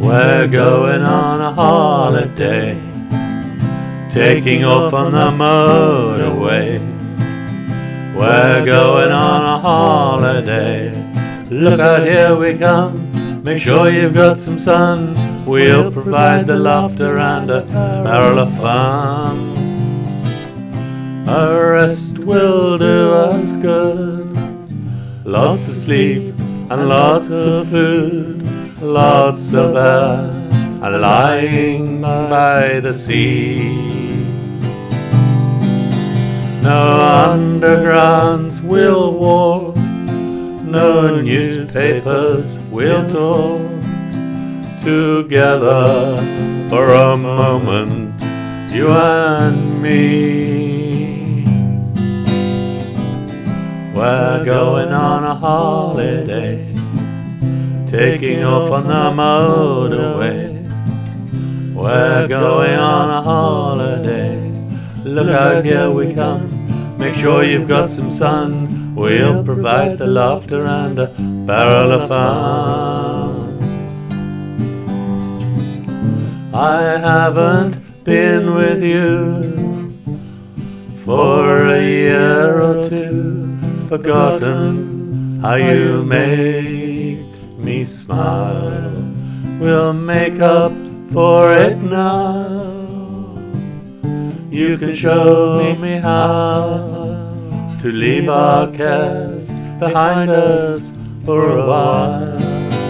We're going on a holiday, taking off on the motorway. We're going on a holiday. Look out, here we come. Make sure you've got some sun. We'll provide the laughter and a barrel of fun. A rest will do us good. Lots of sleep and lots of food. Lots of air and lying by the sea. No undergrounds we'll walk, no newspapers we'll talk. Together for a moment, you and me. We're going on a holiday, taking off on the motorway. We're going on a holiday. Look out, here we come. Make sure you've got some sun. We'll provide the laughter and a barrel of fun. I haven't been with you for a year or two. Forgotten how you make me smile. We'll make up for it now. You can show me how to leave our cares behind us for a while.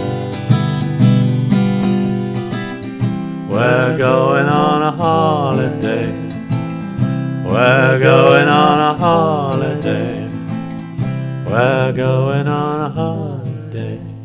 We're going on a holiday. We're going on a holiday. We're going on a holiday.